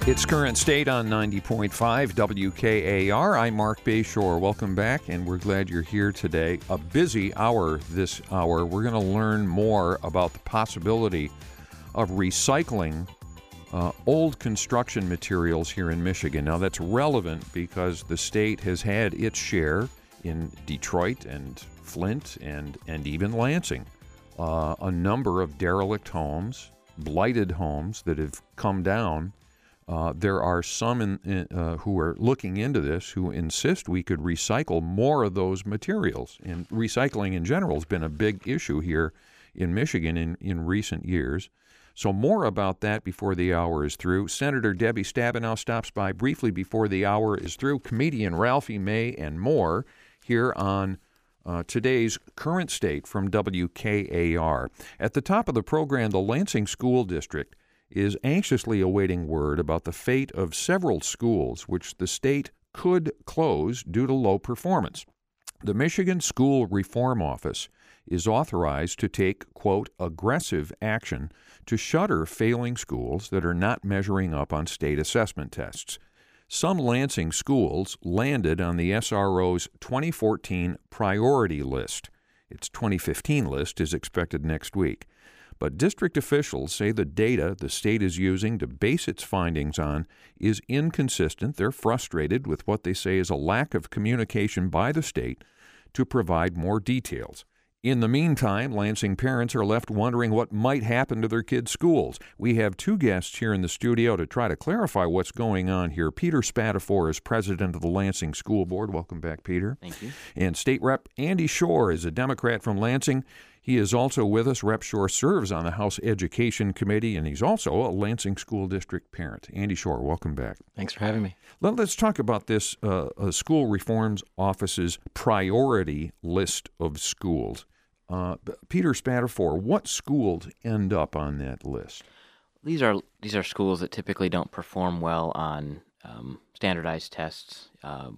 It's Current State on 90.5 WKAR. I'm Mark Bayshore. Welcome back, and we're glad you're here today. A busy hour this hour. We're going to learn more about the possibility of recycling old construction materials here in Michigan. Now, that's relevant because the state has had its share in Detroit and Flint and even Lansing. A number of derelict homes, blighted homes that have come down. There are some who are looking into this who insist we could recycle more of those materials. And recycling in general has been a big issue here in Michigan in recent years. So more about that before the hour is through. Senator Debbie Stabenow stops by briefly before the hour is through. Comedian Ralphie May and more here on today's Current State from WKAR. At the top of the program, the Lansing School District is anxiously awaiting word about the fate of several schools which the state could close due to low performance. The Michigan School Reform Office is authorized to take, quote, aggressive action to shutter failing schools that are not measuring up on state assessment tests. Some Lansing schools landed on the SRO's 2014 priority list. Its 2015 list is expected next week. But district officials say the data the state is using to base its findings on is inconsistent. They're frustrated with what they say is a lack of communication by the state to provide more details. In the meantime, Lansing parents are left wondering what might happen to their kids' schools. We have two guests here in the studio to try to clarify what's going on here. Peter Spatafor is president of the Lansing School Board. Welcome back, Peter. Thank you. And State Rep Andy Shore is a Democrat from Lansing. He is also with us. Rep. Shore serves on the House Education Committee, and he's also a Lansing School District parent. Andy Shore, welcome back. Thanks for having me. Let's talk about this School Reform Office's priority list of schools. Peter Spatafor, what schools end up on that list? These are schools that typically don't perform well on standardized tests.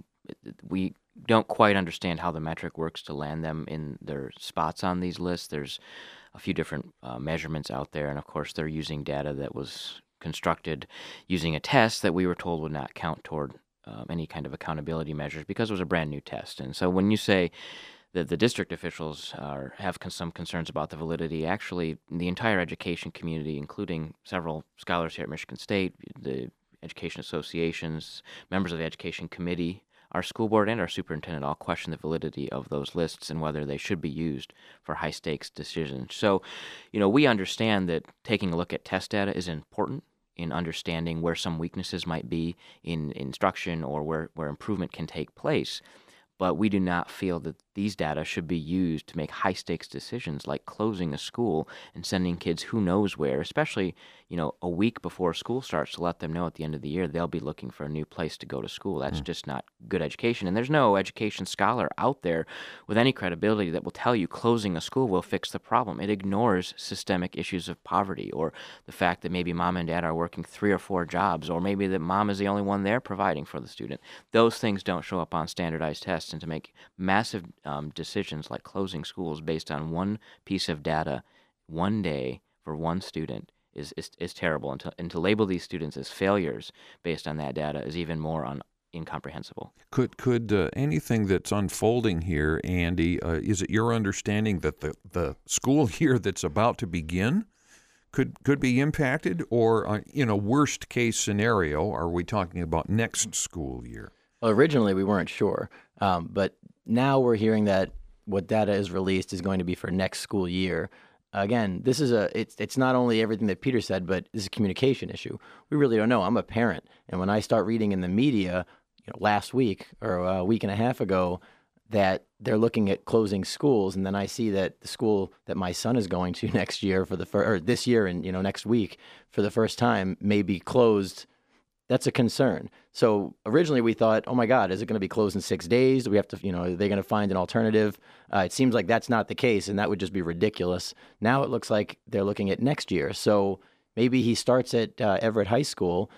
We don't quite understand how the metric works to land them in their spots on these lists. There's a few different measurements out there, and of course they're using data that was constructed using a test that we were told would not count toward any kind of accountability measures because it was a brand new test. And so when you say that the district officials have some concerns about the validity, actually the entire education community, including several scholars here at Michigan State, the education associations, members of the education committee, our school board, and our superintendent all question the validity of those lists and whether they should be used for high-stakes decisions. So, we understand that taking a look at test data is important in understanding where some weaknesses might be in instruction or where improvement can take place. But we do not feel that these data should be used to make high-stakes decisions like closing a school and sending kids who knows where, especially, a week before school starts, to let them know at the end of the year they'll be looking for a new place to go to school. That's just not good education. And there's no education scholar out there with any credibility that will tell you closing a school will fix the problem. It ignores systemic issues of poverty or the fact that maybe mom and dad are working 3 or 4 jobs, or maybe that mom is the only one there providing for the student. Those things don't show up on standardized tests, and to make massive decisions like closing schools based on one piece of data one day for one student is terrible. And to label these students as failures based on that data is even more incomprehensible. Could anything that's unfolding here, Andy, is it your understanding that the school year that's about to begin could be impacted, or in a worst case scenario, are we talking about next school year? Well, originally we weren't sure, but now we're hearing that what data is released is going to be for next school year. Again, this is it's not only everything that Peter said, but this is a communication issue. We really don't know. I'm a parent, and when I start reading in the media, last week or a week and a half ago, that they're looking at closing schools, and then I see that the school that my son is going to next year or this year and next week for the first time may be closed. That's a concern. So originally we thought, oh my God, is it going to be closed in 6 days? Do we have to, are they going to find an alternative? It seems like that's not the case, and that would just be ridiculous. Now it looks like they're looking at next year. So maybe he starts at Everett High School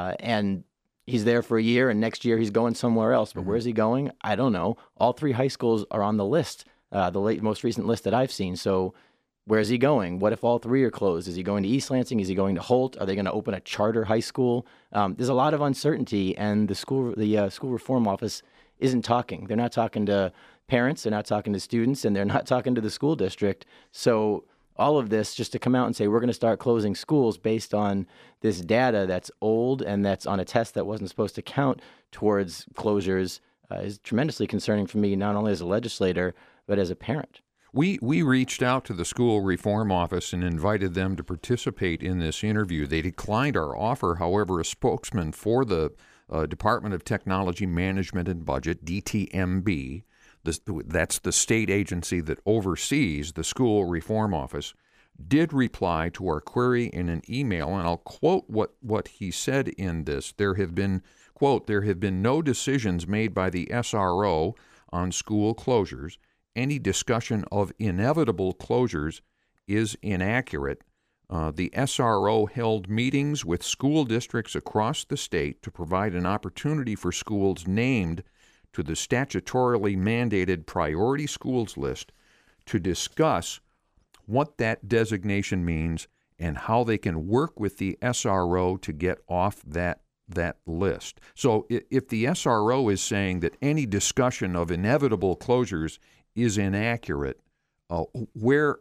and he's there for a year, and next year he's going somewhere else. But where's he going? I don't know. All 3 high schools are on the list, the most recent list that I've seen. So Where is he going? What if all three are closed? Is he going to East Lansing? Is he going to Holt? Are they going to open a charter high school? There's a lot of uncertainty, and the school reform office isn't talking. They're not talking to parents. They're not talking to students, and they're not talking to the school district. So all of this just to come out and say we're going to start closing schools based on this data that's old and that's on a test that wasn't supposed to count towards closures is tremendously concerning for me, not only as a legislator, but as a parent. We reached out to the school reform office and invited them to participate in this interview. They declined our offer. However, a spokesman for the Department of Technology Management and Budget, DTMB, that's the state agency that oversees the school reform office, did reply to our query in an email, and I'll quote what he said in this. There have been, quote, there have been no decisions made by the SRO on school closures. Any discussion of inevitable closures is inaccurate. The SRO held meetings with school districts across the state to provide an opportunity for schools named to the statutorily mandated priority schools list to discuss what that designation means and how they can work with the SRO to get off that list. So if the SRO is saying that any discussion of inevitable closures is inaccurate, where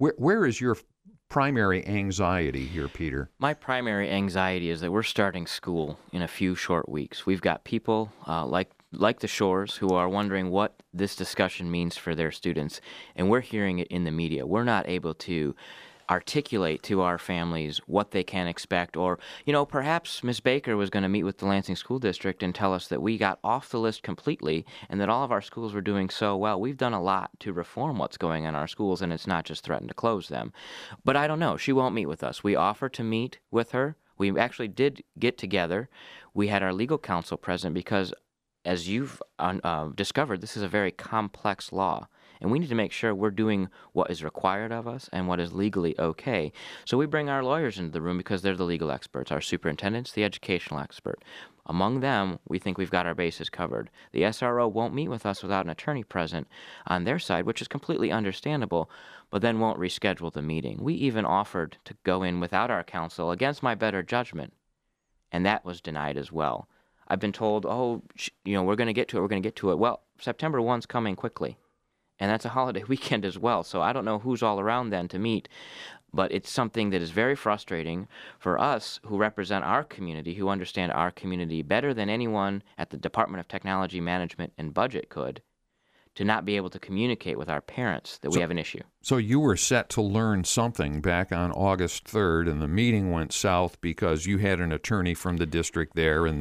is your primary anxiety here, Peter? My primary anxiety is that we're starting school in a few short weeks. We've got people like the Shores who are wondering what this discussion means for their students, and we're hearing it in the media. We're not able to articulate to our families what they can expect, or, perhaps Ms. Baker was going to meet with the Lansing School District and tell us that we got off the list completely and that all of our schools were doing so well. We've done a lot to reform what's going on in our schools, and it's not just threatened to close them. But I don't know. She won't meet with us. We offered to meet with her. We actually did get together. We had our legal counsel present because, as you've discovered, this is a very complex law. And we need to make sure we're doing what is required of us and what is legally okay. So we bring our lawyers into the room because they're the legal experts. Our superintendent's the educational expert. Among them, we think we've got our bases covered. The SRO won't meet with us without an attorney present on their side, which is completely understandable, but then won't reschedule the meeting. We even offered to go in without our counsel against my better judgment, and that was denied as well. I've been told, we're going to get to it. Well, September 1's coming quickly. And that's a holiday weekend as well, so I don't know who's all around then to meet. But it's something that is very frustrating for us who represent our community, who understand our community better than anyone at the Department of Technology Management and Budget could, to not be able to communicate with our parents that we have an issue. So you were set to learn something back on August 3rd, and the meeting went south because you had an attorney from the district there, and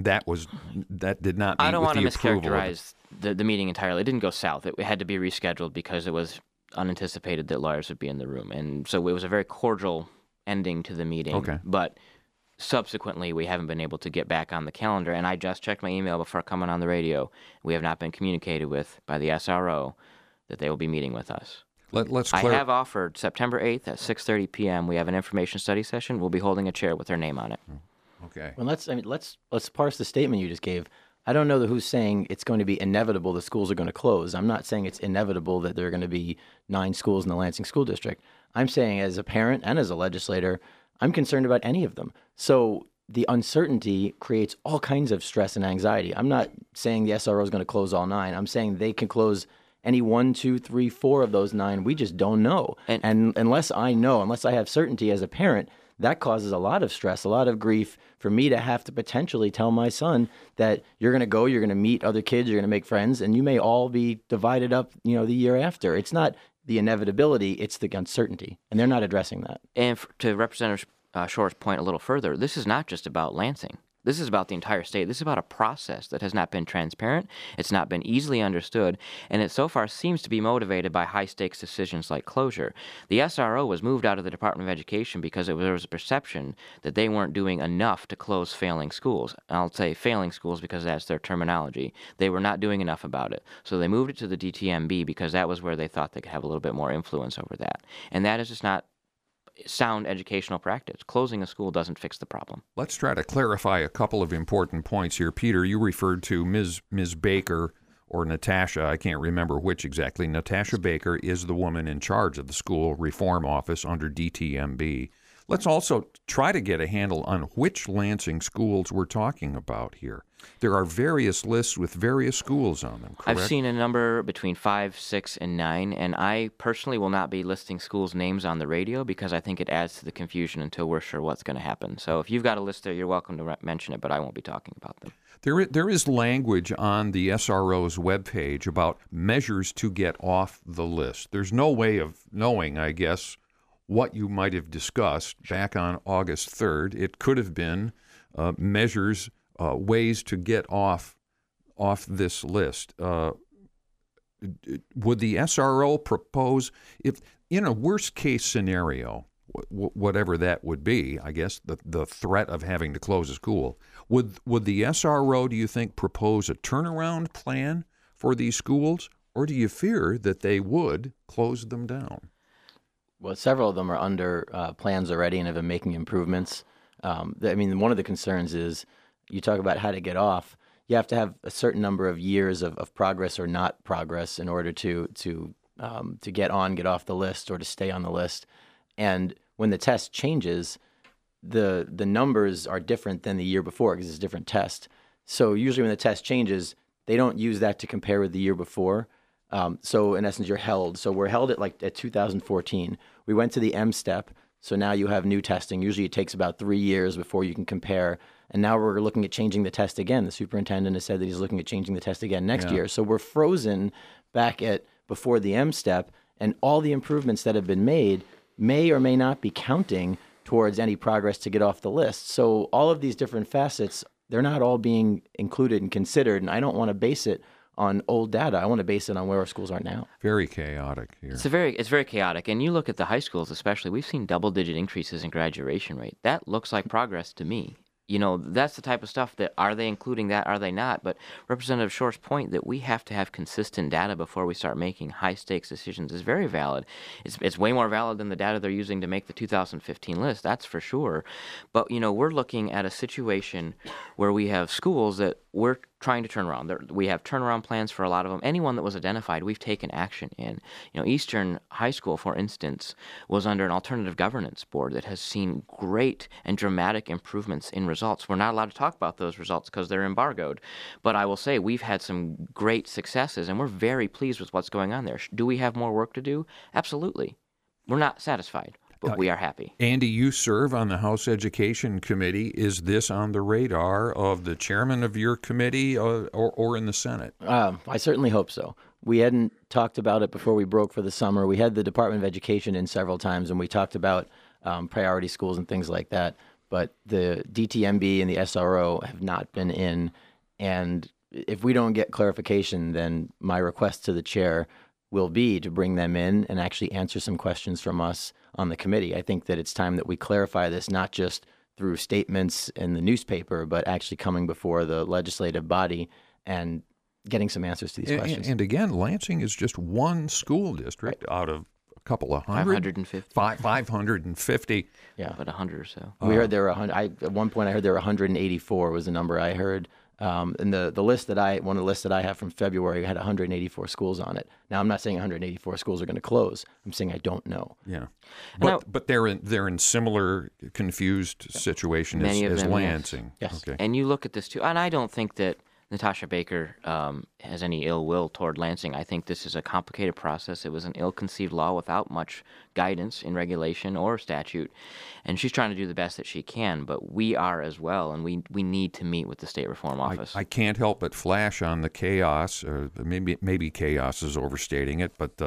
that did not meet I don't with want to the approval. Mischaracterize the meeting entirely. It didn't go south. It had to be rescheduled because it was unanticipated that lawyers would be in the room. And so it was a very cordial ending to the meeting. Okay. But subsequently, we haven't been able to get back on the calendar. And I just checked my email before coming on the radio. We have not been communicated with by the SRO that they will be meeting with us. I have offered September 8th at 6:30 p.m. We have an information study session. We'll be holding a chair with their name on it. Okay. Well, let's parse the statement you just gave. I don't know who's saying it's going to be inevitable the schools are going to close. I'm not saying it's inevitable that there are going to be 9 schools in the Lansing School District. I'm saying as a parent and as a legislator, I'm concerned about any of them. So the uncertainty creates all kinds of stress and anxiety. I'm not saying the SRO is going to close all 9. I'm saying they can close any 1, 2, 3, 4 of those 9. We just don't know. And unless I have certainty as a parent, that causes a lot of stress, a lot of grief for me to have to potentially tell my son that you're going to go, you're going to meet other kids, you're going to make friends, and you may all be divided up, the year after. It's not the inevitability, it's the uncertainty, and they're not addressing that. And to Representative Shore's point a little further, this is not just about Lansing. This is about the entire state. This is about a process that has not been transparent, it's not been easily understood, and it so far seems to be motivated by high-stakes decisions like closure. The SRO was moved out of the Department of Education because there was a perception that they weren't doing enough to close failing schools. And I'll say failing schools because that's their terminology. They were not doing enough about it. So they moved it to the DTMB because that was where they thought they could have a little bit more influence over that. And that is just not sound educational practice. Closing a school doesn't fix the problem. Let's try to clarify a couple of important points here. Peter, you referred to Ms. Baker or Natasha, I can't remember which exactly. Natasha Baker is the woman in charge of the school reform office under DTMB. Let's also try to get a handle on which Lansing schools we're talking about here. There are various lists with various schools on them, correct? I've seen a number between 5, 6, and 9, and I personally will not be listing schools' names on the radio because I think it adds to the confusion until we're sure what's going to happen. So if you've got a list there, you're welcome to mention it, but I won't be talking about them. There is language on the SRO's webpage about measures to get off the list. There's no way of knowing, I guess, what you might have discussed back on August 3rd. It could have been measures, ways to get off this list. Would the SRO propose, if in a worst case scenario, whatever that would be, I guess the threat of having to close a school, would the SRO, do you think, propose a turnaround plan for these schools, or do you fear that they would close them down? Well, several of them are under plans already and have been making improvements. I mean, one of the concerns is you talk about how to get off. You have to have a certain number of years of progress or not progress in order to get off the list or to stay on the list. And when the test changes, the numbers are different than the year before because it's a different test. So usually when the test changes, they don't use that to compare with the year before. So in essence, you're held. So we're held at 2014. We went to the M step. So now you have new testing. Usually it takes about 3 years before you can compare. And now we're looking at changing the test again. The superintendent has said that he's looking at changing the test again next year. So we're frozen back at before the M step, and all the improvements that have been made may or may not be counting towards any progress to get off the list. So all of these different facets, they're not all being included and considered. And I don't want to base it on old data. I want to base it on where our schools are now. Very chaotic here. It's very chaotic. And you look at the high schools especially, we've seen double-digit increases in graduation rate. That looks like progress to me. You know, that's the type of stuff that, are they including that, are they not? But Representative Shor's point that we have to have consistent data before we start making high-stakes decisions is very valid. It's way more valid than the data they're using to make the 2015 list, that's for sure. But, you know, we're looking at a situation where we have schools that we're trying to turn around. We have turnaround plans for a lot of them. Anyone that was identified, we've taken action in. You know, Eastern High School, for instance, was under an alternative governance board that has seen great and dramatic improvements in results. We're not allowed to talk about those results because they're embargoed. But I will say we've had some great successes, and we're very pleased with what's going on there. Do we have more work to do? Absolutely. We're not satisfied, but we are happy. Andy, you serve on the House Education Committee. Is this on the radar of the chairman of your committee or in the Senate? I certainly hope so. We hadn't talked about it before we broke for the summer. We had the Department of Education in several times, and we talked about priority schools and things like that. But the DTMB and the SRO have not been in. And if we don't get clarification, then my request to the chair will be to bring them in and actually answer some questions from us on the committee. I think that it's time that we clarify this, not just through statements in the newspaper, but actually coming before the legislative body and getting some answers to these questions. And again, Lansing is just one school district out of a couple of hundred. 550. 550. Yeah. About 100 or so. We heard there were 100. At one point, I heard there were 184 was the number I heard. And the list that one of the lists that I have from February had 184 schools on it. Now, I'm not saying 184 schools are going to close. I'm saying I don't know. Yeah, but they're in similar confused situation as Lansing. Yes. Okay. And you look at this too, and I don't think that Natasha Baker has any ill will toward Lansing. I think this is a complicated process. It was an ill-conceived law without much guidance in regulation or statute, and she's trying to do the best that she can, but we are as well, and we need to meet with the State Reform Office. I can't help but flash on the chaos, or maybe chaos is overstating it, but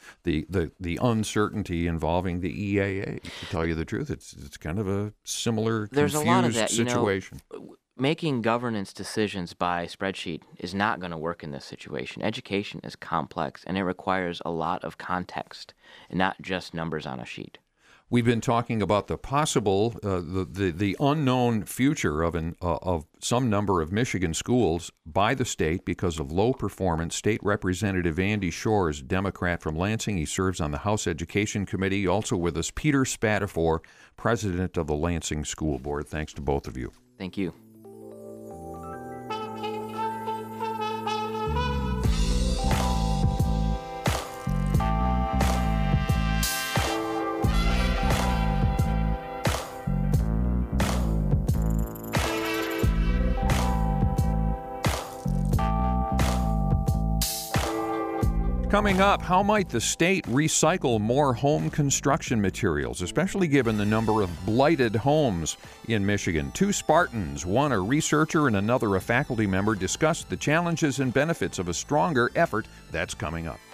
the uncertainty involving the EAA. To tell you the truth, it's kind of a similar There's confused a lot of that, situation. Making governance decisions by spreadsheet is not going to work in this situation. Education is complex, and it requires a lot of context, and not just numbers on a sheet. We've been talking about the possible, the unknown future of some number of Michigan schools by the state because of low performance. State Representative Andy Shor is a Democrat from Lansing. He serves on the House Education Committee. Also with us, Peter Spatafor, president of the Lansing School Board. Thanks to both of you. Thank you. Coming up, how might the state recycle more home construction materials, especially given the number of blighted homes in Michigan? Two Spartans, one a researcher and another a faculty member, discuss the challenges and benefits of a stronger effort. That's coming up.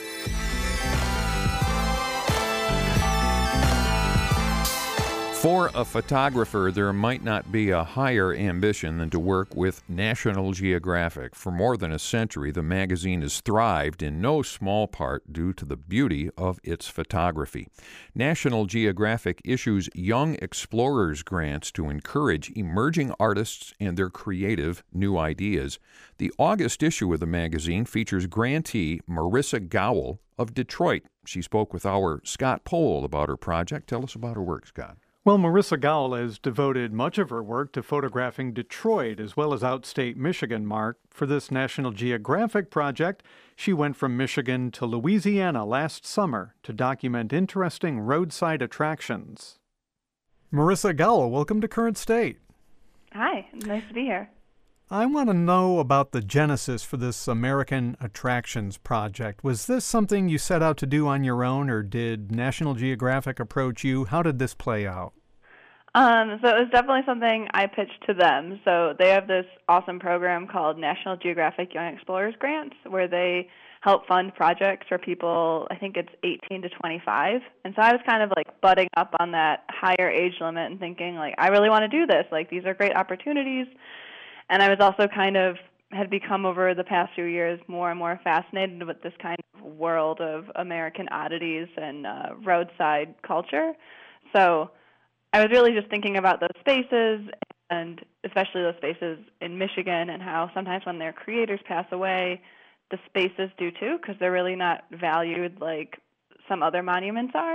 For a photographer, there might not be a higher ambition than to work with National Geographic. For more than a century, the magazine has thrived in no small part due to the beauty of its photography. National Geographic issues Young Explorers grants to encourage emerging artists and their creative new ideas. The August issue of the magazine features grantee Marissa Gowell of Detroit. She spoke with our Scott Pohl about her project. Tell us about her work, Scott. Well, Marissa Gowell has devoted much of her work to photographing Detroit as well as outstate Michigan, Mark. For this National Geographic project, she went from Michigan to Louisiana last summer to document interesting roadside attractions. Marissa Gowell, welcome to Current State. Hi, nice to be here. I want to know about the genesis for this American Attractions project. Was this something you set out to do on your own, or did National Geographic approach you? How did this play out? So it was definitely something I pitched to them. So they have this awesome program called National Geographic Young Explorers Grants, where they help fund projects for people, I think it's 18 to 25. And so I was kind of like butting up on that higher age limit and thinking, like, I really want to do this. Like, these are great opportunities. And I was also had become over the past few years more and more fascinated with this kind of world of American oddities and roadside culture. So I was really just thinking about those spaces, and especially those spaces in Michigan, and how sometimes when their creators pass away, the spaces do too, because they're really not valued like some other monuments are.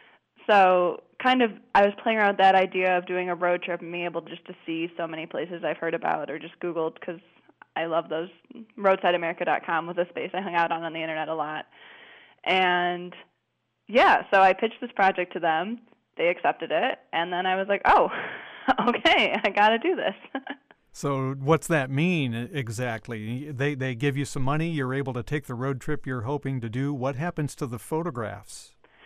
So I was playing around with that idea of doing a road trip and being able just to see so many places I've heard about or just Googled, because I love those. RoadsideAmerica.com was a space I hung out on the internet a lot. And yeah, so I pitched this project to them. They accepted it. And then I was like, oh, okay, I got to do this. So what's that mean exactly? They give you some money, you're able to take the road trip you're hoping to do. What happens to the photographs?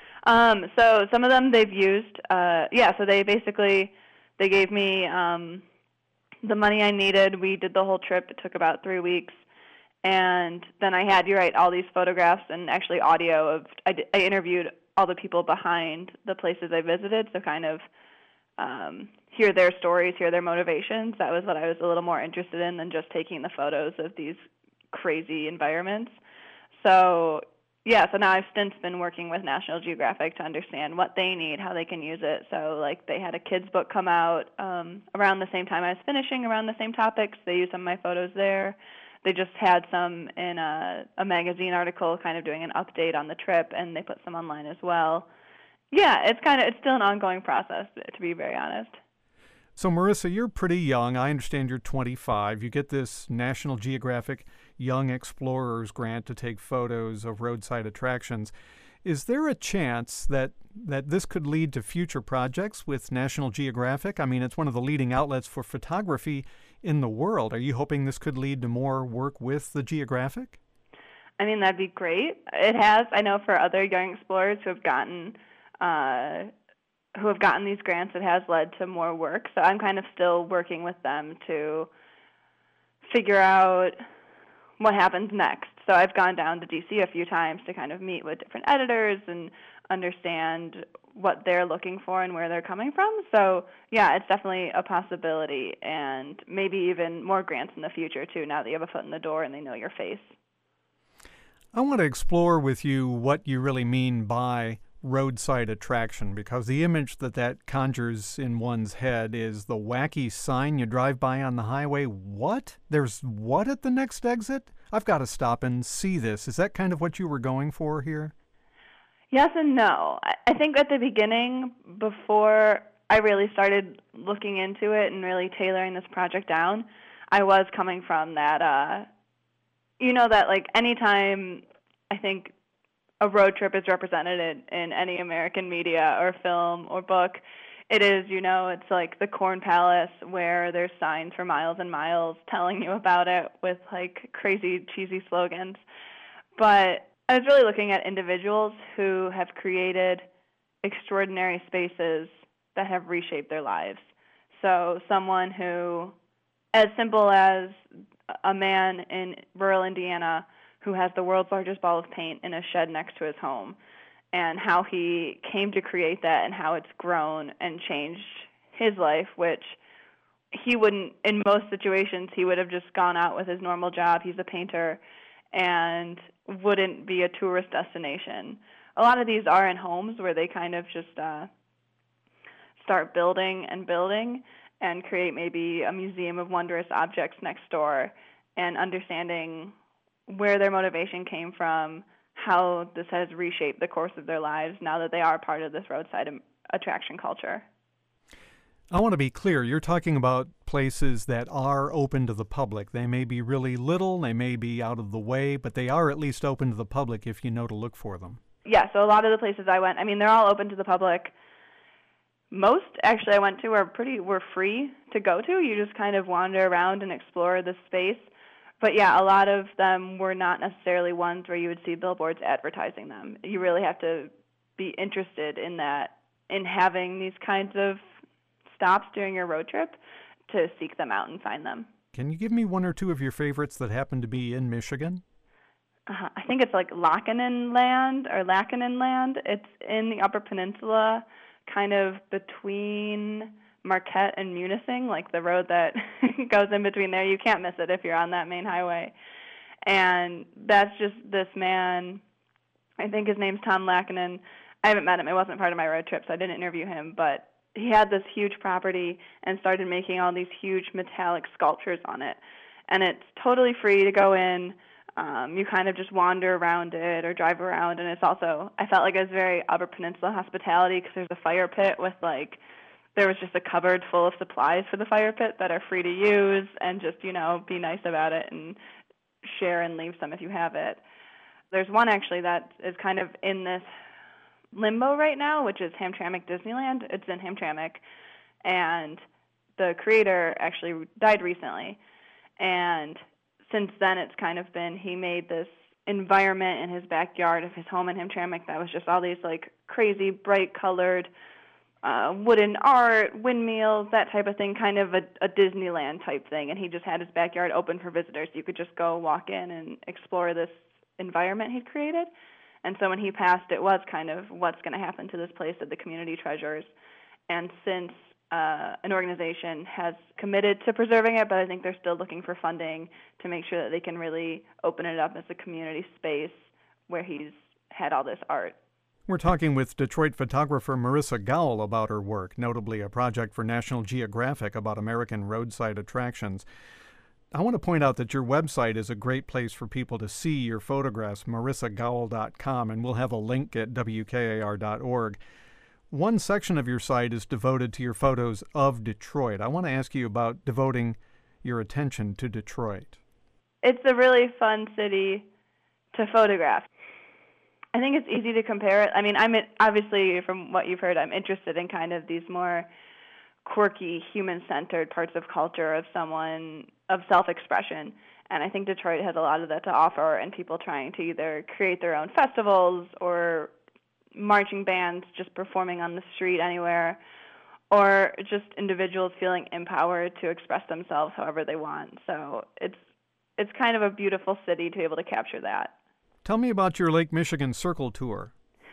So some of them they've used, so they gave me the money I needed. We did the whole trip. It took about 3 weeks. And then I had you write all these photographs and actually audio of, I interviewed all the people behind the places I visited, so kind of hear their stories, hear their motivations. That was what I was a little more interested in than just taking the photos of these crazy environments. So now I've since been working with National Geographic to understand what they need, how they can use it. So, like, they had a kids' book come out around the same time I was finishing, around the same topics. They used some of my photos there. They just had some in a magazine article kind of doing an update on the trip, and they put some online as well. Yeah, it's still an ongoing process, to be very honest. So, Marissa, you're pretty young. I understand you're 25. You get this National Geographic Young Explorers grant to take photos of roadside attractions. Is there a chance that this could lead to future projects with National Geographic? I mean, it's one of the leading outlets for photography in the world. Are you hoping this could lead to more work with the Geographic? I mean, that'd be great. It has. I know for other young explorers who have gotten these grants, it has led to more work. So I'm kind of still working with them to figure out what happens next. So I've gone down to DC a few times to kind of meet with different editors and understand what they're looking for and where they're coming from. So yeah, it's definitely a possibility, and maybe even more grants in the future too, now that you have a foot in the door and they know your face. I want to explore with you what you really mean by roadside attraction, because the image that conjures in one's head is the wacky sign you drive by on the highway. What? There's what at the next exit? I've got to stop and see this. Is that kind of what you were going for here? Yes and no. I think at the beginning, before I really started looking into it and really tailoring this project down, I was coming from that, that like anytime I think a road trip is represented in any American media or film or book, it is, it's like the Corn Palace, where there's signs for miles and miles telling you about it with like crazy cheesy slogans. But I was really looking at individuals who have created extraordinary spaces that have reshaped their lives. So someone who, as simple as a man in rural Indiana who has the world's largest ball of paint in a shed next to his home, and how he came to create that and how it's grown and changed his life, which he wouldn't, in most situations, he would have just gone out with his normal job. He's a painter and wouldn't be a tourist destination. A lot of these are in homes where they kind of just start building and building and create maybe a museum of wondrous objects next door, and understanding where their motivation came from, how this has reshaped the course of their lives now that they are part of this roadside attraction culture. I want to be clear. You're talking about places that are open to the public. They may be really little, they may be out of the way, but they are at least open to the public if you know to look for them. Yeah, so a lot of the places I went, I mean, they're all open to the public. Most, actually, I went to were free to go to. You just kind of wander around and explore the space. But yeah, a lot of them were not necessarily ones where you would see billboards advertising them. You really have to be interested in that, in having these kinds of stops during your road trip to seek them out and find them. Can you give me one or two of your favorites that happen to be in Michigan? I think it's like Lackinen Land. It's in the Upper Peninsula, kind of between Marquette and Munising, like the road that goes in between there. You can't miss it if you're on that main highway. And that's just this man, I think his name's Tom Lackinen. I haven't met him. It wasn't part of my road trip, so I didn't interview him, but he had this huge property and started making all these huge metallic sculptures on it. And it's totally free to go in. You kind of just wander around it or drive around. And it's also, I felt like it was very Upper Peninsula hospitality, because there's a fire pit with there was just a cupboard full of supplies for the fire pit that are free to use, and just, be nice about it and share and leave some if you have it. There's one actually that is kind of in this limbo right now, which is Hamtramck Disneyland. It's in Hamtramck, and the creator actually died recently. And since then, it's kind of been, he made this environment in his backyard of his home in Hamtramck that was just all these crazy bright colored wooden art, windmills, that type of thing, kind of a Disneyland type thing. And he just had his backyard open for visitors. You could just go walk in and explore this environment he'd created. And so when he passed, it was kind of, what's going to happen to this place that the community treasures. And since an organization has committed to preserving it, but I think they're still looking for funding to make sure that they can really open it up as a community space where he's had all this art. We're talking with Detroit photographer Marissa Gowell about her work, notably a project for National Geographic about American roadside attractions. I want to point out that your website is a great place for people to see your photographs, marissagowell.com, and we'll have a link at WKAR.org. One section of your site is devoted to your photos of Detroit. I want to ask you about devoting your attention to Detroit. It's a really fun city to photograph. I think it's easy to compare it. I mean, obviously, from what you've heard, I'm interested in kind of these more quirky, human-centered parts of culture of self-expression. And I think Detroit has a lot of that to offer, and people trying to either create their own festivals or marching bands just performing on the street anywhere, or just individuals feeling empowered to express themselves however they want. So it's kind of a beautiful city to be able to capture that. Tell me about your Lake Michigan Circle Tour.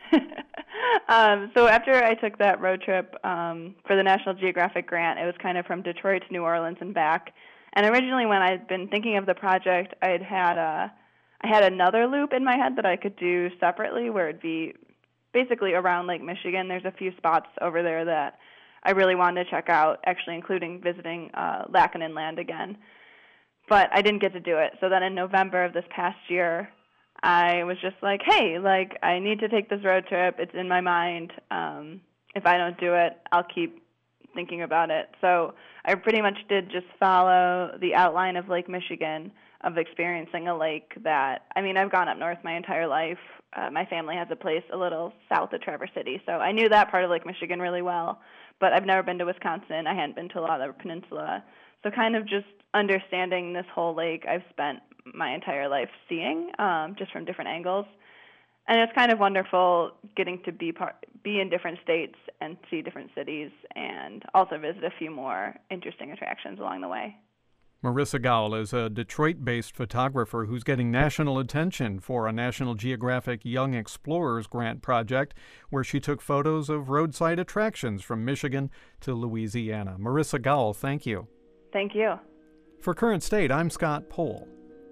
So after I took that road trip for the National Geographic grant, it was kind of from Detroit to New Orleans and back. And originally, when I'd been thinking of the project, I had another loop in my head that I could do separately, where it'd be basically around Lake Michigan. There's a few spots over there that I really wanted to check out, actually including visiting Lackinen Land again. But I didn't get to do it. So then in November of this past year, I was just like, hey, I need to take this road trip. It's in my mind. If I don't do it, I'll keep thinking about it. So I pretty much did just follow the outline of Lake Michigan, of experiencing a lake that, I've gone up north my entire life. My family has a place a little south of Traverse City, so I knew that part of Lake Michigan really well. But I've never been to Wisconsin. I hadn't been to a lot of the peninsula. So kind of just understanding this whole lake I've spent my entire life seeing, just from different angles. And it's kind of wonderful getting to be in different states and see different cities, and also visit a few more interesting attractions along the way. Marissa Gowell is a Detroit-based photographer who's getting national attention for a National Geographic Young Explorers Grant project where she took photos of roadside attractions from Michigan to Louisiana. Marissa Gowell, thank you. Thank you. For Current State, I'm Scott Pohl.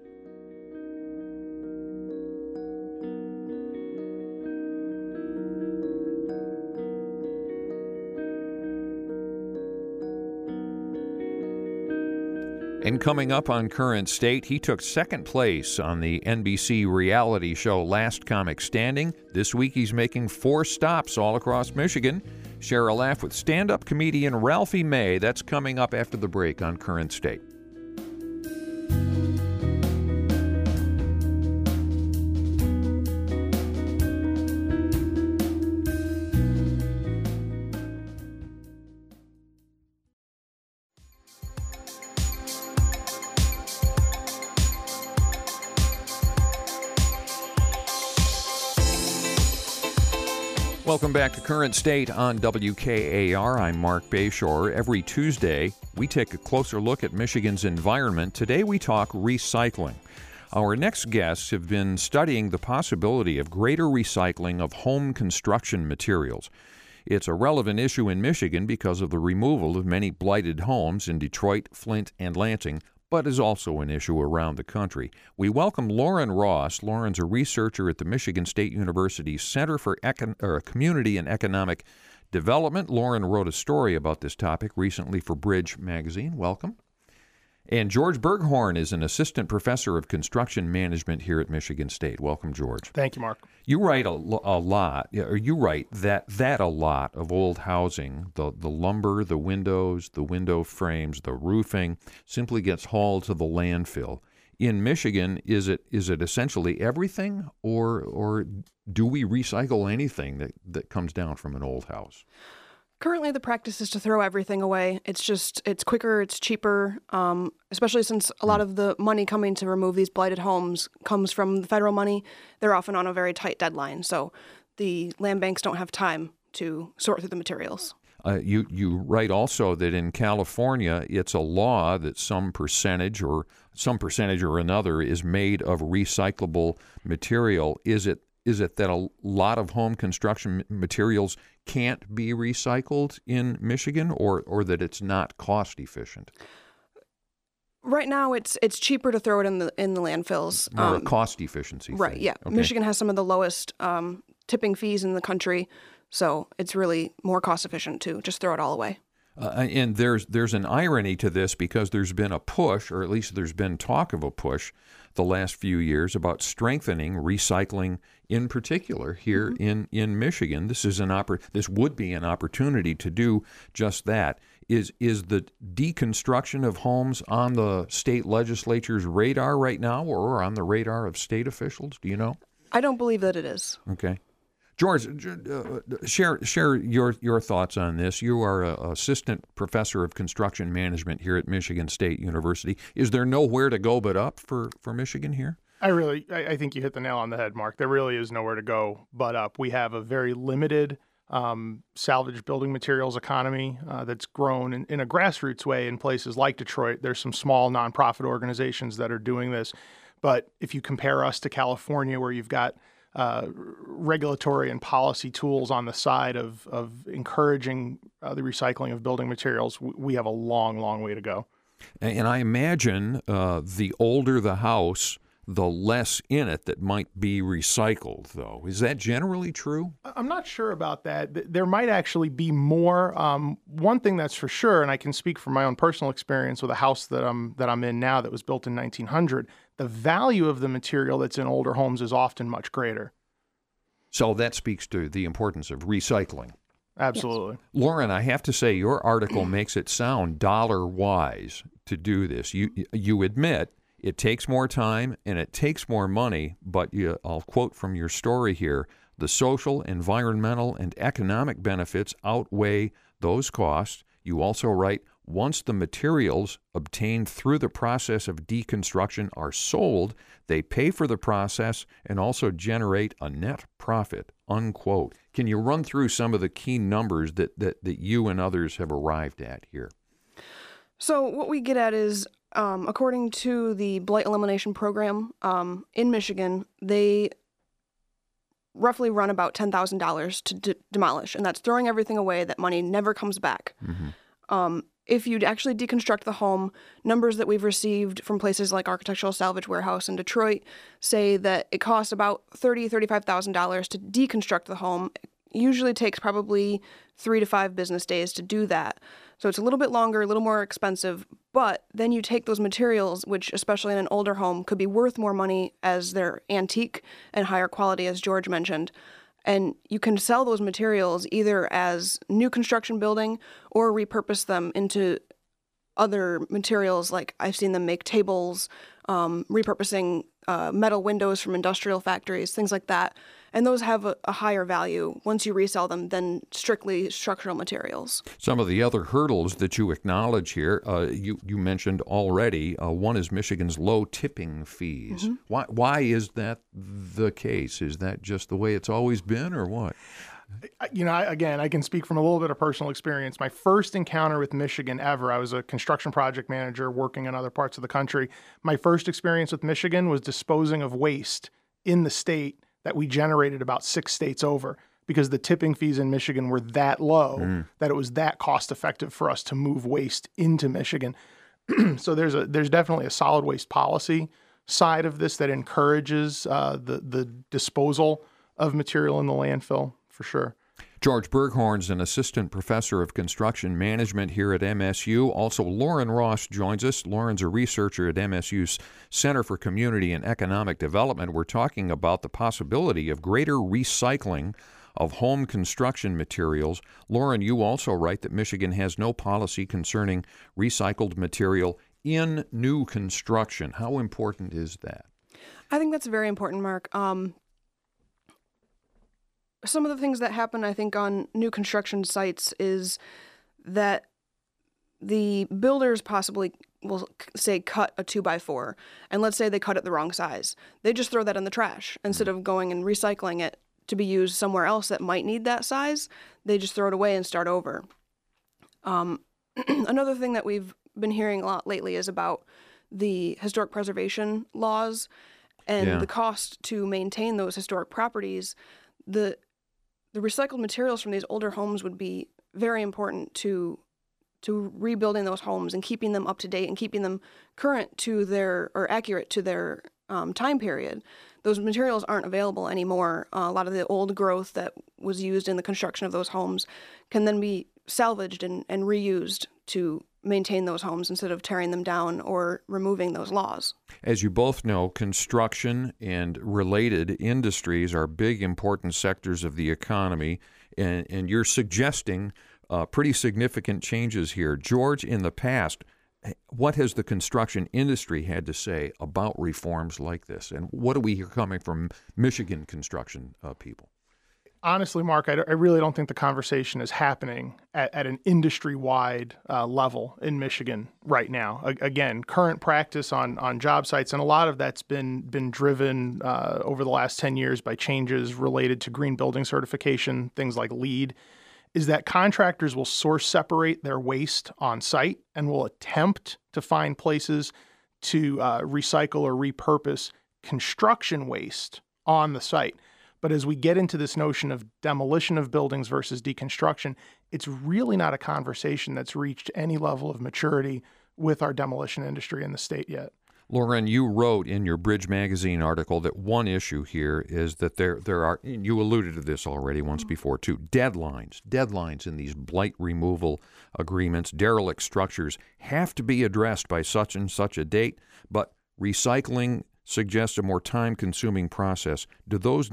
And coming up on Current State, he took second place on the NBC reality show Last Comic Standing. This week he's making 4 stops all across Michigan. Share a laugh with stand-up comedian Ralphie May. That's coming up after the break on Current State. Welcome back to Current State on WKAR. I'm Mark Bayshore. Every Tuesday, we take a closer look at Michigan's environment. Today, we talk recycling. Our next guests have been studying the possibility of greater recycling of home construction materials. It's a relevant issue in Michigan because of the removal of many blighted homes in Detroit, Flint, and Lansing, but is also an issue around the country. We welcome Lauren Ross. Lauren's a researcher at the Michigan State University Center for Community and Economic Development. Lauren wrote a story about this topic recently for Bridge magazine. Welcome. And George Berghorn is an assistant professor of construction management here at Michigan State. Welcome, George. Thank you, Mark. You write a lot that a lot of old housing, the lumber, the windows, the window frames, the roofing, simply gets hauled to the landfill. In Michigan, is it essentially everything, or do we recycle anything that comes down from an old house? Currently, the practice is to throw everything away. It's quicker, it's cheaper, especially since a lot of the money coming to remove these blighted homes comes from the federal money. They're often on a very tight deadline, so the land banks don't have time to sort through the materials. You write also that in California, it's a law that some percentage or another is made of recyclable material. Is it that a lot of home construction materials can't be recycled in Michigan, or that it's not cost efficient? Right now, it's cheaper to throw it in the landfills. More a cost efficiency right, thing. Yeah. Okay. Michigan has some of the lowest tipping fees in the country, so it's really more cost efficient to just throw it all away. And there's an irony to this because there's been a push, or at least there's been talk of a push the last few years about strengthening recycling in particular here in Michigan. This would be an opportunity to do just that. Is the deconstruction of homes on the state legislature's radar right now, or on the radar of state officials? Do you know? I don't believe that it is. Okay. George, share your thoughts on this. You are an assistant professor of construction management here at Michigan State University. Is there nowhere to go but up for Michigan here? I think you hit the nail on the head, Mark. There really is nowhere to go but up. We have a very limited salvage building materials economy that's grown in a grassroots way in places like Detroit. There's some small nonprofit organizations that are doing this. But if you compare us to California, where you've got regulatory and policy tools on the side of encouraging the recycling of building materials, we have a long, long way to go. And I imagine the older the house, the less in it that might be recycled, though. Is that generally true? I'm not sure about that. There might actually be more. One thing that's for sure, and I can speak from my own personal experience with a house that I'm in now that was built in 1900, the value of the material that's in older homes is often much greater. So that speaks to the importance of recycling. Absolutely. Yes. Lauren, I have to say your article makes it sound dollar-wise to do this. You admit it takes more time and it takes more money, but I'll quote from your story here, the social, environmental, and economic benefits outweigh those costs. You also write, Once the materials obtained through the process of deconstruction are sold, they pay for the process and also generate a net profit, unquote. Can you run through some of the key numbers that you and others have arrived at here? So what we get at is, according to the Blight Elimination Program in Michigan, they roughly run about $10,000 to demolish, and that's throwing everything away. That money never comes back. If you'd actually deconstruct the home, numbers that we've received from places like Architectural Salvage Warehouse in Detroit say that it costs about $35,000 to deconstruct the home. It usually takes probably 3 to 5 business days to do that. So it's a little bit longer, a little more expensive, but then you take those materials, which especially in an older home could be worth more money as they're antique and higher quality, as George mentioned, and you can sell those materials either as new construction building or repurpose them into other materials. Like I've seen them make tables, repurposing metal windows from industrial factories, things like that. And those have a higher value once you resell them than strictly structural materials. Some of the other hurdles that you acknowledge here, you mentioned already, one is Michigan's low tipping fees. Why is that the case? Is that just the way it's always been, or what? You know, again, I can speak from a little bit of personal experience. My first encounter with Michigan ever, I was a construction project manager working in other parts of the country. My first experience with Michigan was disposing of waste in the state that we generated about 6 states over, because the tipping fees in Michigan were that low that it was that cost effective for us to move waste into Michigan. So there's definitely a solid waste policy side of this that encourages the disposal of material in the landfill, for sure. George Berghorn's an assistant professor of construction management here at MSU. Also, Lauren Ross joins us. Lauren's a researcher at MSU's Center for Community and Economic Development. We're talking about the possibility of greater recycling of home construction materials. Lauren, you also write that Michigan has no policy concerning recycled material in new construction. How important is that? I think that's very important, Mark. Some of the things that happen, I think, on new construction sites is that the builders possibly will say cut a 2x4, and let's say they cut it the wrong size. They just throw that in the trash instead of going and recycling it to be used somewhere else that might need that size. They just throw it away and start over. Another thing that we've been hearing a lot lately is about the historic preservation laws and the cost to maintain those historic properties. The recycled materials from these older homes would be very important to rebuilding those homes and keeping them up to date and keeping them current to or accurate to their time period. Those materials aren't available anymore. A lot of the old growth that was used in the construction of those homes can then be salvaged and reused to maintain those homes instead of tearing them down or removing those laws. As you both know, construction and related industries are big, important sectors of the economy, and you're suggesting pretty significant changes here. George, in the past, what has the construction industry had to say about reforms like this? And what do we hear coming from Michigan construction people? Honestly, Mark, I really don't think the conversation is happening at an industry-wide level in Michigan right now. Again, current practice on job sites, and a lot of that's been driven over the last 10 years by changes related to green building certification, things like LEED, is that contractors will source separate their waste on site and will attempt to find places to recycle or repurpose construction waste on the site. But as we get into this notion of demolition of buildings versus deconstruction, it's really not a conversation that's reached any level of maturity with our demolition industry in the state yet. Lauren, you wrote in your Bridge Magazine article that one issue here is that there are, and you alluded to this already once before too, deadlines in these blight removal agreements. Derelict structures have to be addressed by such and such a date, but recycling suggests a more time-consuming process. Do these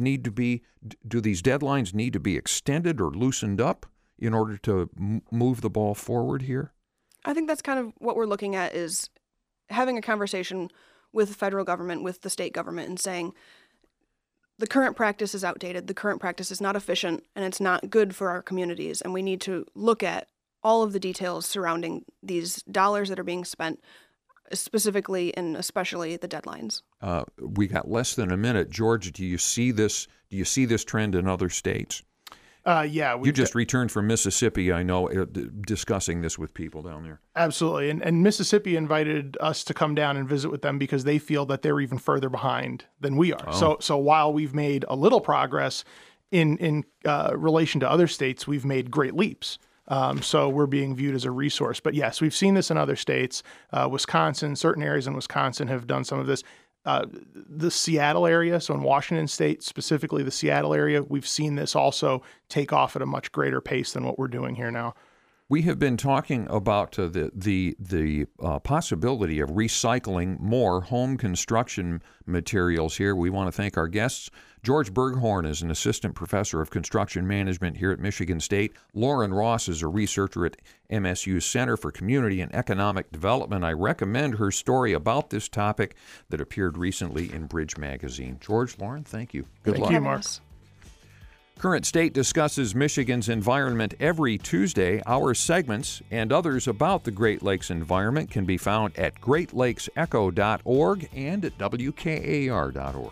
deadlines need to be extended or loosened up in order to move the ball forward here? I think that's kind of what we're looking at, is having a conversation with the federal government, with the state government, and saying the current practice is outdated, the current practice is not efficient, and it's not good for our communities, and we need to look at all of the details surrounding these dollars that are being spent, specifically and especially the deadlines. We got less than a minute. George, do you see this trend in other states? Yeah. You just returned from Mississippi, I know, discussing this with people down there. Absolutely. And Mississippi invited us to come down and visit with them because they feel that they're even further behind than we are. Oh. So while we've made a little progress in relation to other states, we've made great leaps. So we're being viewed as a resource. But yes, we've seen this in other states. Wisconsin, certain areas in Wisconsin have done some of this. The Seattle area, so in Washington State, specifically the Seattle area, we've seen this also take off at a much greater pace than what we're doing here now. We have been talking about the possibility of recycling more home construction materials here. We want to thank our guests. George Berghorn is an assistant professor of construction management here at Michigan State. Lauren Ross is a researcher at MSU's Center for Community and Economic Development. I recommend her story about this topic that appeared recently in Bridge Magazine. George, Lauren, thank you. Good luck. Thank you, Mark. Current State discusses Michigan's environment every Tuesday. Our segments and others about the Great Lakes environment can be found at greatlakesecho.org and at WKAR.org.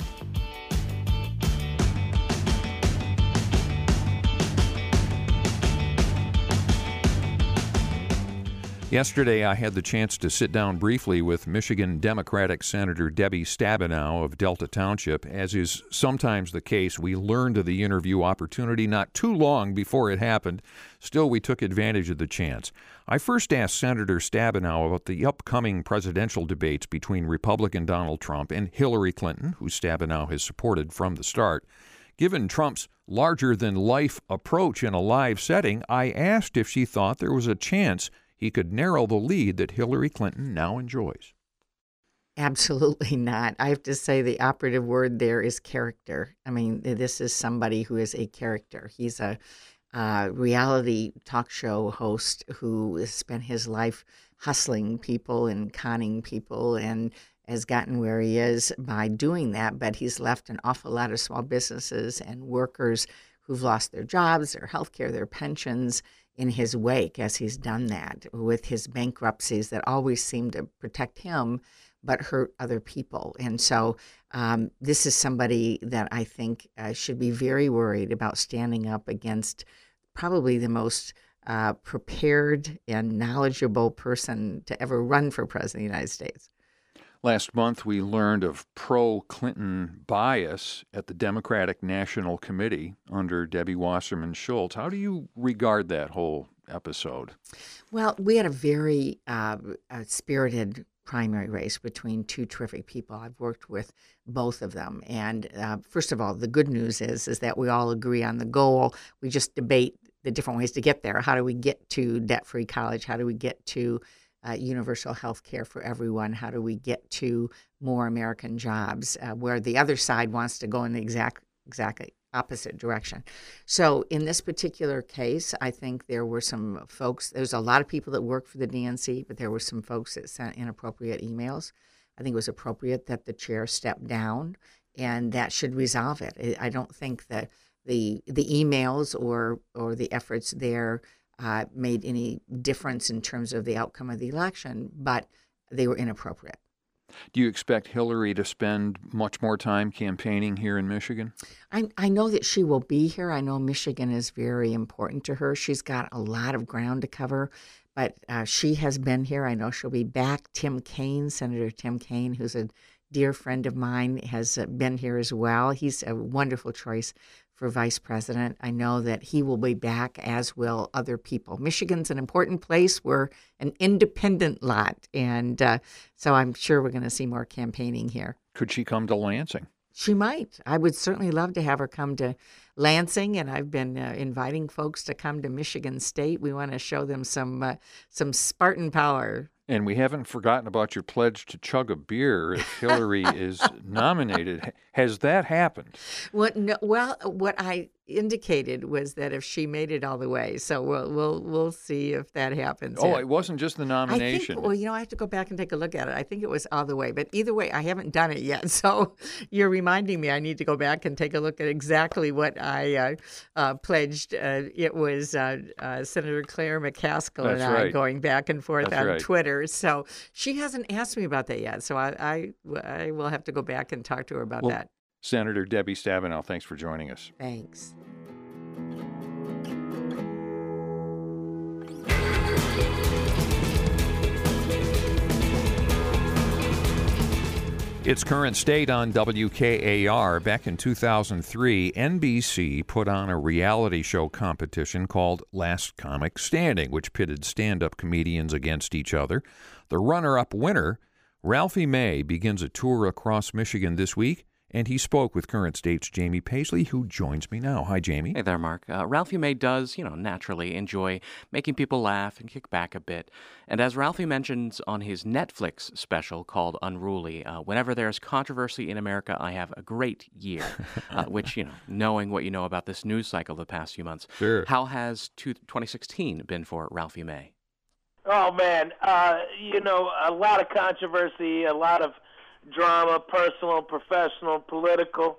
Yesterday, I had the chance to sit down briefly with Michigan Democratic Senator Debbie Stabenow of Delta Township. As is sometimes the case, we learned of the interview opportunity not too long before it happened. Still, we took advantage of the chance. I first asked Senator Stabenow about the upcoming presidential debates between Republican Donald Trump and Hillary Clinton, who Stabenow has supported from the start. Given Trump's larger-than-life approach in a live setting, I asked if she thought there was a chance he could narrow the lead that Hillary Clinton now enjoys. Absolutely not. I have to say the operative word there is character. I mean, this is somebody who is a character. He's a reality talk show host who has spent his life hustling people and conning people and has gotten where he is by doing that. But he's left an awful lot of small businesses and workers who've lost their jobs, their health care, their pensions in his wake as he's done that with his bankruptcies that always seem to protect him but hurt other people. And so this is somebody that I think should be very worried about standing up against probably the most prepared and knowledgeable person to ever run for president of the United States. Last month, we learned of pro-Clinton bias at the Democratic National Committee under Debbie Wasserman Schultz. How do you regard that whole episode? Well, we had a very spirited primary race between two terrific people. I've worked with both of them. And first of all, the good news is that we all agree on the goal. We just debate the different ways to get there. How do we get to debt-free college? How do we get to universal health care for everyone? How do we get to more American jobs, where the other side wants to go in the exactly opposite direction? So in this particular case, I think there were some folks, there's a lot of people that work for the DNC, but there were some folks that sent inappropriate emails. I think it was appropriate that the chair stepped down, and that should resolve it. I don't think that the emails or the efforts there made any difference in terms of the outcome of the election, but they were inappropriate. Do you expect Hillary to spend much more time campaigning here in Michigan? I know that she will be here. I know Michigan is very important to her. She's got a lot of ground to cover, but she has been here. I know she'll be back. Tim Kaine, Senator Tim Kaine, who's a dear friend of mine, has been here as well. He's a wonderful choice for vice president. I know that he will be back, as will other people. Michigan's an important place. We're an independent lot, and so I'm sure we're going to see more campaigning here. Could she come to Lansing? She might. I would certainly love to have her come to Lansing, and I've been inviting folks to come to Michigan State. We want to show them some Spartan power. And we haven't forgotten about your pledge to chug a beer if Hillary is nominated. Has that happened? What I indicated was that if she made it all the way. So we'll see if that happens. Oh, it wasn't just the I nomination. think, well, I have to go back and take a look at it. I think it was all the way. But either way, I haven't done it yet. So you're reminding me I need to go back and take a look at exactly what I pledged. It was Senator Claire McCaskill That's and I right. going back and forth That's on right. Twitter. So she hasn't asked me about that yet. So I will have to go back and talk to her about that. Senator Debbie Stabenow, thanks for joining us. Thanks. Its current state on WKAR. Back in 2003, NBC put on a reality show competition called Last Comic Standing, which pitted stand-up comedians against each other. The runner-up winner, Ralphie May, begins a tour across Michigan this week, and he spoke with Current State's Jamie Paisley, who joins me now. Hi, Jamie. Hey there, Mark. Ralphie May does, naturally enjoy making people laugh and kick back a bit. And as Ralphie mentions on his Netflix special called Unruly, whenever there's controversy in America, I have a great year, which, knowing what you know about this news cycle the past few months. Sure. How has 2016 been for Ralphie May? Oh, man, a lot of controversy, a lot of drama, personal, professional, political,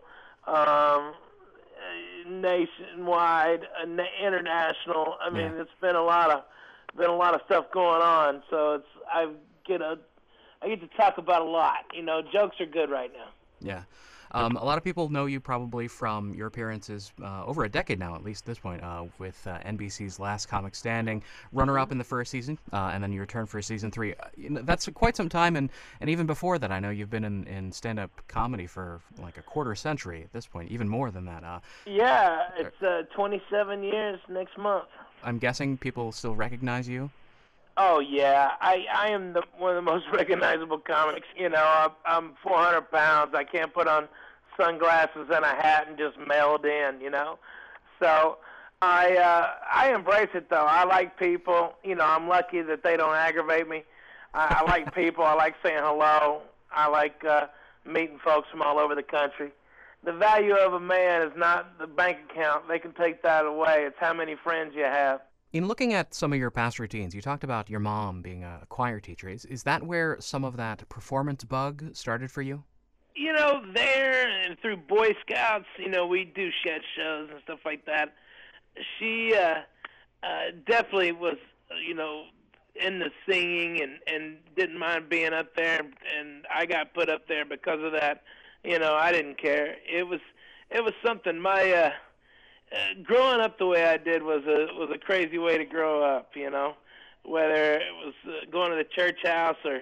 nationwide, international. I mean, it's been a lot of stuff going on. So I get to talk about a lot. Jokes are good right now. Yeah. A lot of people know you probably from your appearances over a decade now, at least at this point, with NBC's Last Comic Standing, runner-up in the first season, and then you return for season 3. That's quite some time, and even before that, I know you've been in stand-up comedy for like a quarter century at this point, even more than that. Yeah, it's 27 years next month. I'm guessing people still recognize you? Oh, yeah. I am one of the most recognizable comics. I'm 400 pounds. I can't put on sunglasses and a hat and just meld in, So I embrace it, though. I like people. I'm lucky that they don't aggravate me. I like people. I like saying hello. I like meeting folks from all over the country. The value of a man is not the bank account. They can take that away. It's how many friends you have. In looking at some of your past routines, you talked about your mom being a choir teacher. Is that where some of that performance bug started for you? There and through Boy Scouts, we do shed shows and stuff like that. She definitely was, into singing and didn't mind being up there, and I got put up there because of that. I didn't care. It was something. My growing up the way I did was a crazy way to grow up, whether it was going to the church house or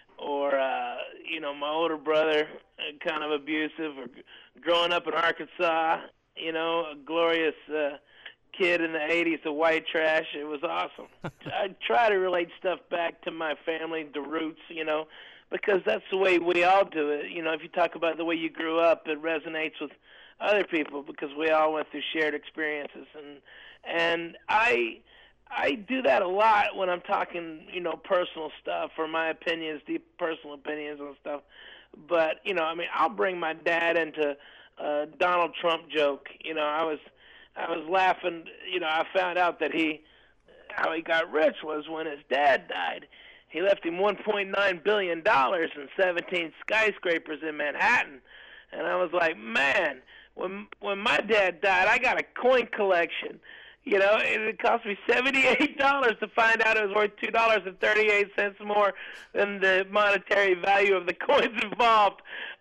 my older brother kind of abusive, or growing up in Arkansas, a glorious kid in the 80s, the white trash. It was awesome. I try to relate stuff back to my family, the roots, because that's the way we all do it. If you talk about the way you grew up, it resonates with other people because we all went through shared experiences, and I do that a lot when I'm talking, personal stuff or my opinions, deep personal opinions and stuff. But I'll bring my dad into a Donald Trump joke. I was laughing. I found out that how he got rich was when his dad died. He left him $1.9 billion and 17 skyscrapers in Manhattan, and I was like, man. When my dad died, I got a coin collection. It cost me $78 to find out it was worth $2.38 more than the monetary value of the coins involved.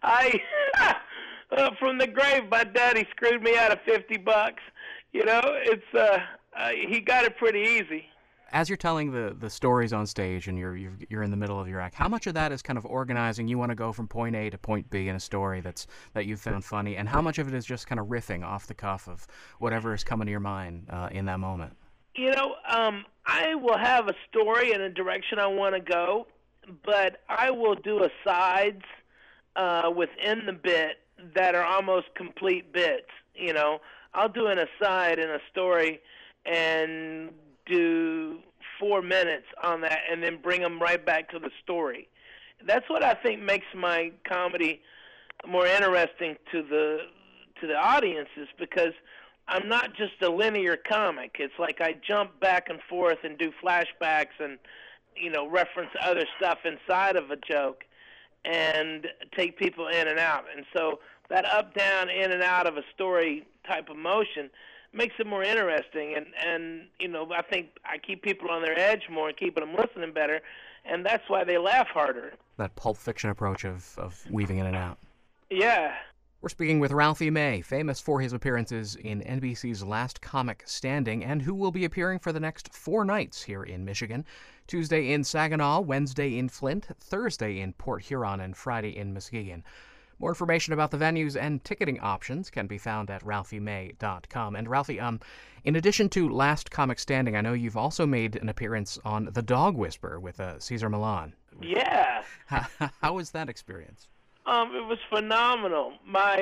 From the grave, my daddy screwed me out of $50. He got it pretty easy. As you're telling the stories on stage and you're in the middle of your act, how much of that is kind of organizing? You want to go from point A to point B in a story that you've found funny, and how much of it is just kind of riffing off the cuff of whatever is coming to your mind in that moment? I will have a story and a direction I want to go, but I will do asides within the bit that are almost complete bits. I'll do an aside in a story and do 4 minutes on that and then bring them right back to the story. That's what I think makes my comedy more interesting to the audiences, because I'm not just a linear comic. It's like I jump back and forth and do flashbacks and, reference other stuff inside of a joke and take people in and out. And so that up, down, in and out of a story type of motion makes it more interesting. And I think I keep people on their edge more and keeping them listening better, and that's why they laugh harder. That Pulp Fiction approach of weaving in and out. Yeah. We're speaking with Ralphie May, famous for his appearances in NBC's Last Comic Standing, and who will be appearing for the next 4 nights here in Michigan. Tuesday in Saginaw, Wednesday in Flint, Thursday in Port Huron, and Friday in Muskegon. More information about the venues and ticketing options can be found at ralphiemay.com. And Ralphie, in addition to Last Comic Standing, I know you've also made an appearance on The Dog Whisperer with Cesar Millan. Yeah. How was that experience? It was phenomenal.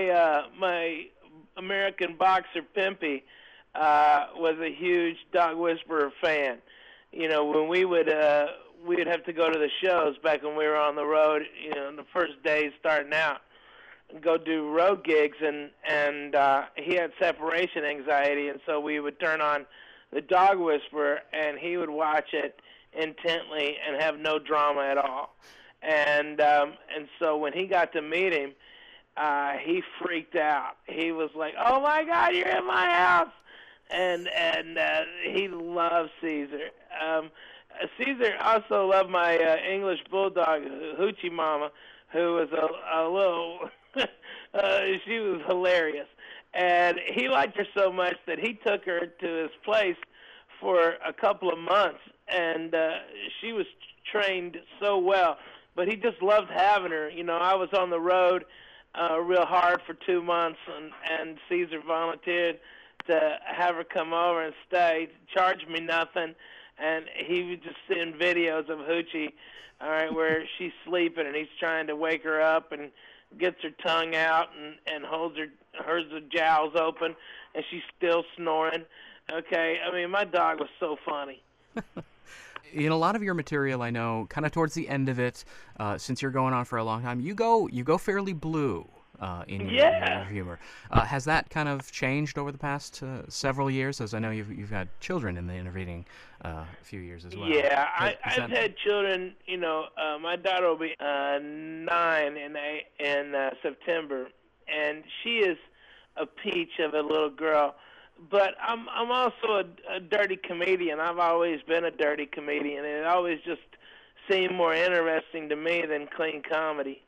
My American boxer Pimpy was a huge Dog Whisperer fan. When we'd have to go to the shows back when we were on the road, the first days starting out, and go do road gigs, and he had separation anxiety, and so we would turn on The Dog Whisperer, and he would watch it intently and have no drama at all. And so when he got to meet him, he freaked out. He was like, "Oh my God, you're in my house!" And he loved Caesar. Caesar also loved my English bulldog, Hoochie Mama, who was a little. She was hilarious, and he liked her so much that he took her to his place for a couple of months, and she was trained so well. But he just loved having her. I was on the road real hard for 2 months, and Caesar volunteered to have her come over and stay, charge me nothing, and he would just send videos of Hoochie, all right, where she's sleeping and he's trying to wake her up and gets her tongue out and holds her jowls open, and she's still snoring. Okay, I mean, my dog was so funny. In a lot of your material, I know, kind of towards the end of it, since you're going on for a long time, you go fairly blue in your humor. Has that kind of changed over the past several years? As I know you've had children in the intervening few years as well. Yeah, I've had children. My daughter will be 9 in September, and she is a peach of a little girl. But I'm also a dirty comedian. I've always been a dirty comedian, and it always just seemed more interesting to me than clean comedy.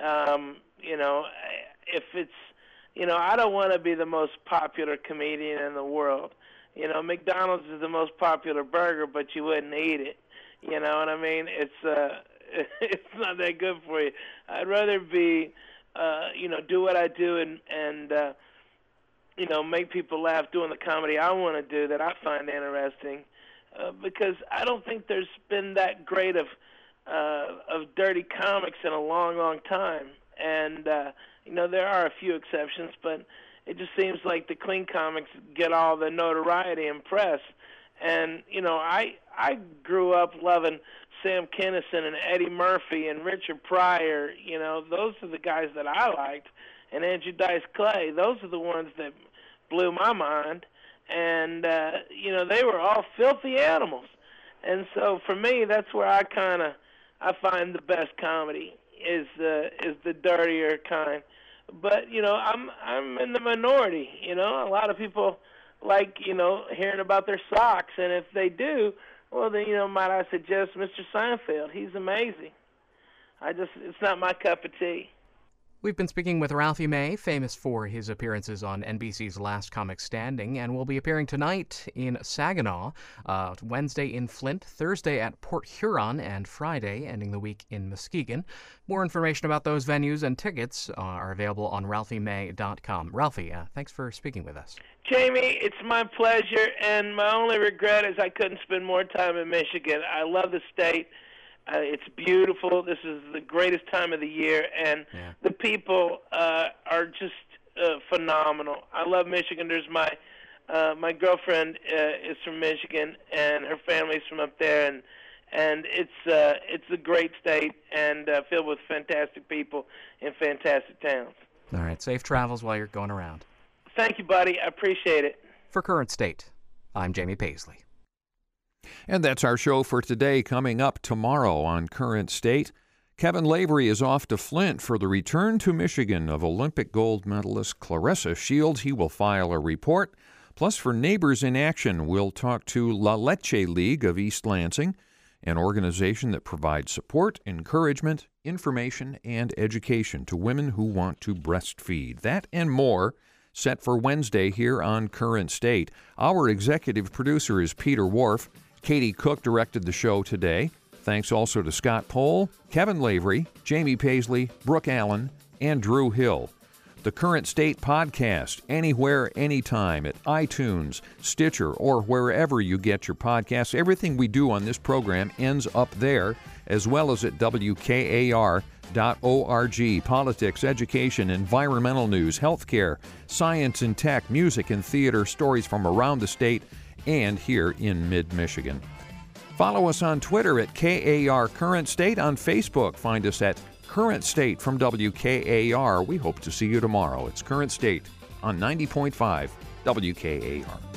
If it's, I don't want to be the most popular comedian in the world. McDonald's is the most popular burger, but you wouldn't eat it. You know what I mean? It's not that good for you. I'd rather be, do what I do and make people laugh doing the comedy I want to do that I find interesting, because I don't think there's been that great of dirty comics in a long, long time. And, there are a few exceptions, but it just seems like the clean comics get all the notoriety and press. And, I grew up loving Sam Kinison and Eddie Murphy and Richard Pryor. Those are the guys that I liked. And Andrew Dice Clay, those are the ones that blew my mind, and they were all filthy animals, and so for me, that's where I find the best comedy is the dirtier kind. But I'm in the minority. A lot of people like hearing about their socks, and if they do, well then might I suggest Mr. Seinfeld? He's amazing. It's not my cup of tea. We've been speaking with Ralphie May, famous for his appearances on NBC's Last Comic Standing, and will be appearing tonight in Saginaw, Wednesday in Flint, Thursday at Port Huron, and Friday, ending the week in Muskegon. More information about those venues and tickets are available on ralphiemay.com. Ralphie, thanks for speaking with us. Jamie, it's my pleasure, and my only regret is I couldn't spend more time in Michigan. I love the state. It's beautiful. This is the greatest time of the year, and the people are just phenomenal. I love Michigan. There's my girlfriend is from Michigan, and her family's from up there, and it's a great state and filled with fantastic people in fantastic towns. All right, safe travels while you're going around. Thank you, buddy. I appreciate it. For Current State, I'm Jamie Paisley. And that's our show for today. Coming up tomorrow on Current State, Kevin Lavery is off to Flint for the return to Michigan of Olympic gold medalist Claressa Shields. He will file a report. Plus, for Neighbors in Action, we'll talk to La Leche League of East Lansing, an organization that provides support, encouragement, information, and education to women who want to breastfeed. That and more set for Wednesday here on Current State. Our executive producer is Peter Wharf. Katie Cook directed the show today. Thanks also to Scott Pohl, Kevin Lavery, Jamie Paisley, Brooke Allen, and Drew Hill. The Current State podcast, anywhere, anytime, at iTunes, Stitcher, or wherever you get your podcasts. Everything we do on this program ends up there, as well as at WKAR.org. Politics, education, environmental news, healthcare, science and tech, music and theater, stories from around the state and here in mid-Michigan. Follow us on Twitter at KAR Current State. On Facebook, find us at Current State from WKAR. We hope to see you tomorrow. It's Current State on 90.5 WKAR.